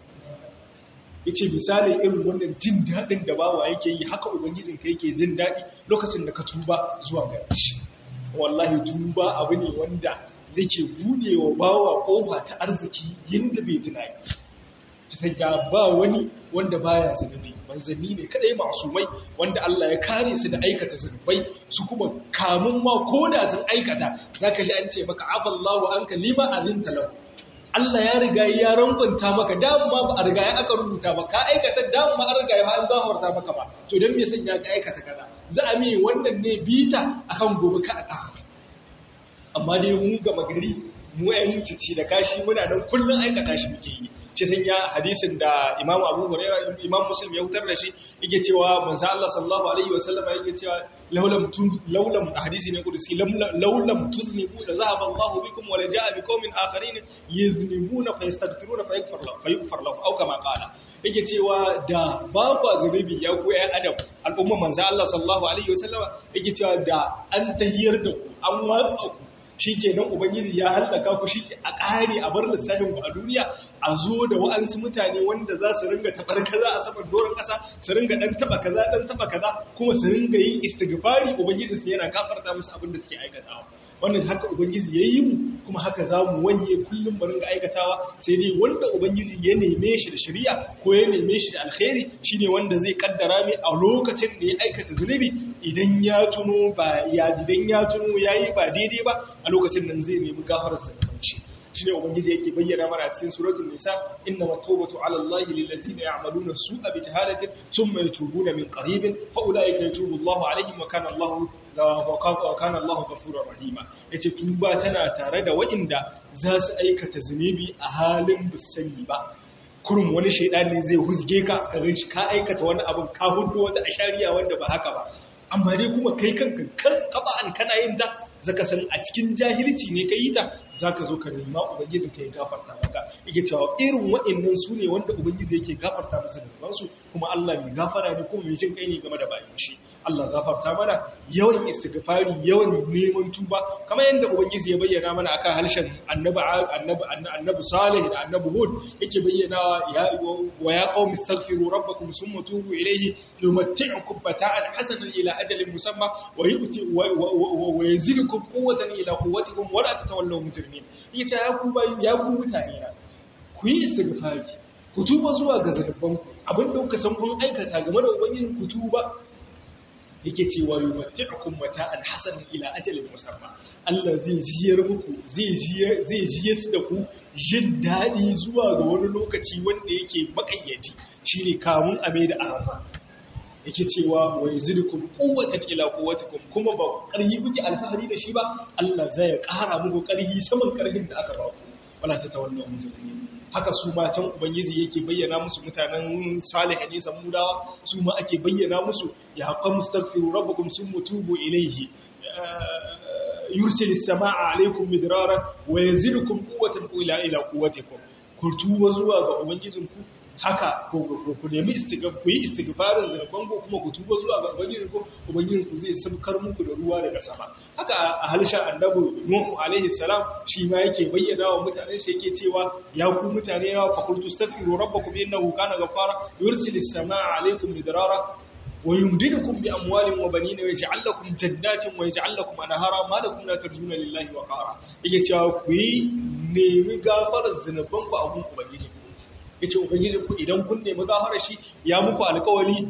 A: Ya ce misalin irin wannan jin daɗin da bawa yake yi, haka ubangijinka yake jin daɗi lokacin da ka tuba zuwa gare shi. Wallahi tuba abu ne wanda zai ke bude wa bawa kofa ta arziki yadda bai tunani. Sai ga ba wani wanda baya zunubi, manzanni ne kadai masumai wanda Allah ya kare su da aikata zunubai, su kuma kamun ma koda sun aikata zaka ji an ce maka afallahu anka lima azinta lahu. Allah ya riga ya rangunta maka, dama ba a riga ya aka rubuta ba, ka aikata dama an riga ya an gafarta maka ba, to dan me sanya ka aikata kaza, za a mai wannan ne bita akan gobe ka aka. Amma dai mu ga magari mu yan cici da kashi muna nan kullun aikata shi muke yi. Shi sanya hadisin da Imam Abu Hurairah, Imam Muslim ya hutar da shi, yake cewa manzo Allah sallallahu alaihi wasallam yake cewa laulam hadisi ne kudusi laulam tuznibu la zahaba Allahu bikum wa la jaa biqaumin akharin yuznibuna fa yastaghfiruna fa yaghfar lahu aw kama qala. Yake cewa da ba ku zunubi ya ku ya adam al'umma manzo Allah sallallahu alaihi wasallam yake cewa da an tahiyar da ku, an watsa ku shikenan ubangiji ya halaka ku shike a ƙare a bar lissafin ku a duniya a zo da wa'ansu mutane wanda za su ringa tabar kaza a saman doron ƙasa su ringa dan taba kaza kuma su ringa yin istighfari ubangiji su yana gafarta musu abin da suke aikatawa. Wannan haka ubangiji ya yi mu kuma haka za mu wanye kullum mu ringa aikatawa, sai dai wanda ubangiji ya neme shi da shari'a ko ya neme shi da alkhairi shine wanda zai kaddara mai a lokacin da ya aikata zunubi idan ya tuno yayi ba daidai ba a lokacin nan zai nemi gafarar sa kanci. shine ubangiji yake bayyana mana a cikin suratul nisa innamat tawbatu ala allahi lil ladzina ya'maluna su'a bi jahalatin thumma yatubuna min qaribin fa ulaika yatubu allahu alaihim wa kana allahu ghafurur rahima. Yace tuba tana tare da waɗanda za su aikata zunubi a halin bisani ba, kurum wani shaidani zai huzge ka kaga ka aikata wani abin ka hudo wata ashariya wanda ba haka ba, amma dai kuma kai kanka qata'an kana yin ta zaka san a cikin jahilci ne kai ta zaka zo ka nema ubangiji kai gafarta maka. Yake cewa irin waɗannan su ne wanda ubangiji yake gafarta musu da su, kuma Allah mai gafara ne kuma mai jin kai ne game da bayin shi. Allah gafarta mana, yawan istighfari, yawan neman tuba, kamar yadda ubangiji ya bayyana mana akan harshen annabi Salih da annabi Hud, yake bayyana wa ya qaumi astaghfiru rabbakum thumma tubu ilayhi yumatti'ukum mata'an hasanan ila ajalin musamma wa yu'ti wa yazidukum quwwatan ila quwwatikum wa la tatawallaw mujrimin. Yace ya ku mutane na, ku yi istighfari, ku tuba zuwa ga zanubanku, abinda kuka san kun aikata game da ubangiji ku tuba. Yake cewa yumatti'ukum mata'an hasanan ila ajalin musamma. Allah zai jiyar muku, zai jiye su da ku jin dadi zuwa ga wani lokaci wanda yake makayyadi, shine kamun ame da arafa. Yake cewa wa yazidukum quwwatan ila quwwatikum, kuma ba ƙarfi kuke alfahari da shi ba, Allah zai ƙara muku ƙarfi saman ƙarfin da aka ba ku. Wala tatawallu mujrimin. Haka su ma can ubangiji yake bayyana musu mutanen Salih ne Samudawa, su ma ake bayyana musu ya haqqan mustaghfiru rabbakum summa tubu ilayhi yursilis samaa alaykum midrara wa yazidukum quwwatan ila quwwatikum. Ku tuba zuwa ga ubangijinku, haka ku nemi istighfarin zarban ku, kuma ku tuba zuwa ga ubangijinku zai sabkar muku da ruwa daga sama. Haka a halshen annabi Nuhu alaihi salam shi ma yake bayyana wa mutane shi yake cewa ya ku mutane na fa qultu astaghfiru rabbakum innahu kana ghaffara yursilis samaa alaykum midrara wa yumdidukum bi amwalin wa banina wa yaj'al lakum jannatin wa yaj'al lakum anhara ma lakum la tarjuna lillahi wa qara. Yake cewa ku nemi gafarar zanubanku a gun ubangijinku. Yace ubangijinku idan kun nemi gafara shi ya muku alƙawari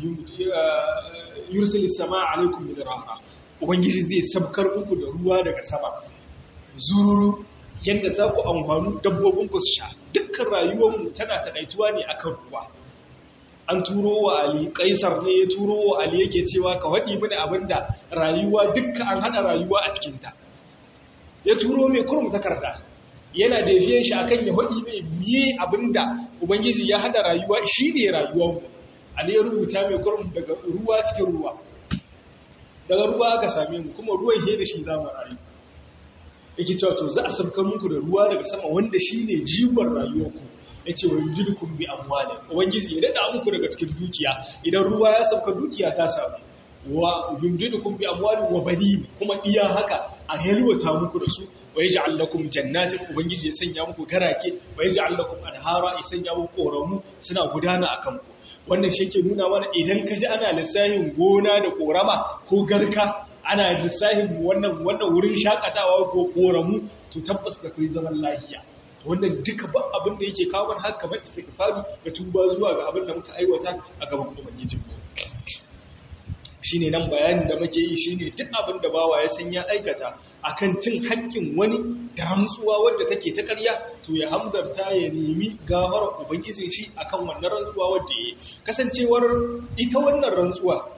A: yursilis samaa alaykum midrara, ubangiji zai sabkar muku da ruwa daga sama zuru yanda za ku amfanu dabbobin ku su sha. Dukkan rayuwar mu tana takaituwa ne akan ruwa. An turo wa Ali, Kaisar ne ya turo wa Ali yake cewa ka faɗi mini abinda rayuwa dukkan an hada rayuwa a cikin ta. Ya turo mai kurum takarda, yana da yafiyan shi akan ya faɗi mai miye abinda ubangiji ya hada rayuwa shi ne rayuwar mu. Ali ya rubuta mai kurum daga ruwa cikin ruwa, daga ruwa aka same mu, kuma ruwan he da shi za mu rayu. Yake cewa to za a sabkar muku da ruwa daga sama wanda shi ne jiwon rayuwarku. Yace wa yunjidukum bi amwalin, ubangiji ya dada muku daga cikin dukiya. Idan ruwa ya sauka dukiya ta samu, wa yunjidukum bi amwalin wa banin, kuma iya haka a helwata muku da su. Wa yaj'al lakum jannatin, ubangiji ya sanya muku garake. Wa yaj'al lakum anhara, ya sanya muku koramu suna gudana akan ku. Wannan shi ke nuna mana idan ka ji ana lissahin gona da korama ko garka, ana lissahin wannan wurin shakatawa ko koramu, to tabbas da kai zaman lafiya. Wannan duka ba abin da yake kawo mana haka ba istighfari da tuba zuwa ga abin da muka aiwata a gaban ubangijin mu. Shine nan bayanin da muke yi shine duk abin da bawa ya san ya aikata akan cin haƙƙin wani da rantsuwa wanda take ta ƙarya, to ya hamzarta ya nemi gafarar ubangijin shi akan wannan rantsuwa wanda yake. Kasancewar ita wannan rantsuwa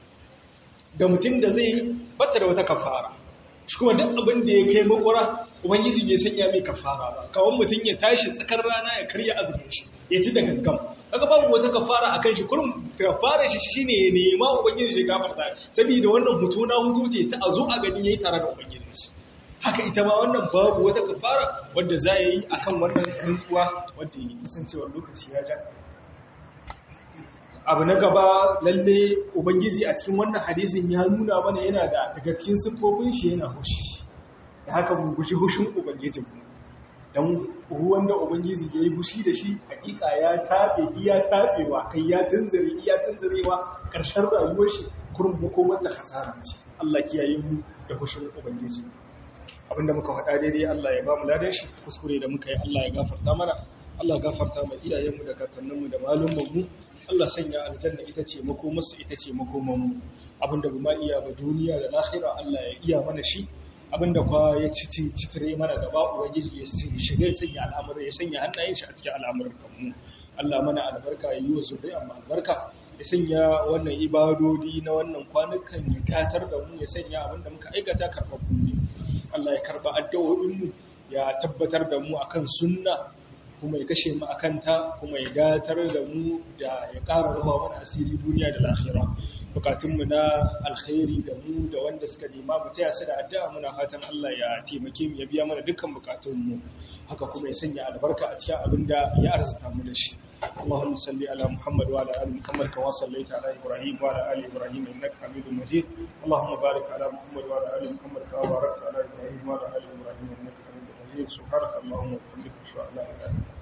A: da mutum da zai bata da wata kafara, shi kuma duk abin da ya kai makwara ubangiji bai sanya mai kafara ba. Kawai mutum ya tashi tsakar rana ya karya azumin shi ya ci da gaggam, kaga babu wata kafara akan shi, kurum kafara shi shine ya nema ubangiji shi gafarta, saboda wannan hutu na hutu ce ta azo a gani yayi tare da ubangiji shi. Haka ita ma wannan babu wata kafara wanda za yi akan wannan rantsuwa wanda ya kasancewar lokaci ya ja. Abu na gaba, lalle ubangiji a cikin wannan hadisin ya nuna mana yana da daga cikin siffofin shi yana hushi.
B: da haka mu guji hushin ubangijinmu don ruwan da ubangiji ya yi bushi da shi hakika ya taɓe iya taɓewa kai ya tunzirewa ƙarshen rayuwar shi kurin makomar da hasara ce Allah kiyaye mu da hushin ubangiji abinda muka faɗa daidai Allah ya ba mu ladan shi kuskure da muka yi Allah ya gafarta mana Allah gafarta mai iyayenmu da kakanninmu da malumanmu Allah sanya aljanna ita ce makomarsu ita ce makomanmu abinda ba ma iya ba duniya da lahira Allah ya iya mana shi abinda kwa ya citire mana gaba ubangiji ya shiga ya sanya al'amuran ya sanya hannayen shi a cikin al'amuran kanmu Allah mana albarka ya yi wa zuriya amma albarka ya sanya wannan ibadodi na wannan kwanukan ya tatar da mu ya sanya abinda muka aikata karɓaɓɓu ne Allah ya karɓa addu'o'inmu ya tabbatar da mu akan sunna kuma ya kashe mu akan ta kuma ya datar da mu da ya ƙara ruwa mana asiri duniya da lahira bukatunmu na alkhairi da mu da wanda suka nema mu taya su da addu'a muna fatan Allah ya taimake mu ya biya mana dukkan bukatunmu haka kuma ya sanya albarka a cikin abin da ya arzuta mu da shi Allahumma salli ala Muhammad wa ala ali Muhammad kama sallaita ala Ibrahim wa ala ali Ibrahim innaka Hamidum Majid Allahumma barik ala Muhammad wa ala ali Muhammad kama barakta ala Ibrahim wa ala ali Ibrahim innaka Hamidum Majid subhanaka Allahumma wa bihamdika ashhadu an la ilaha illa anta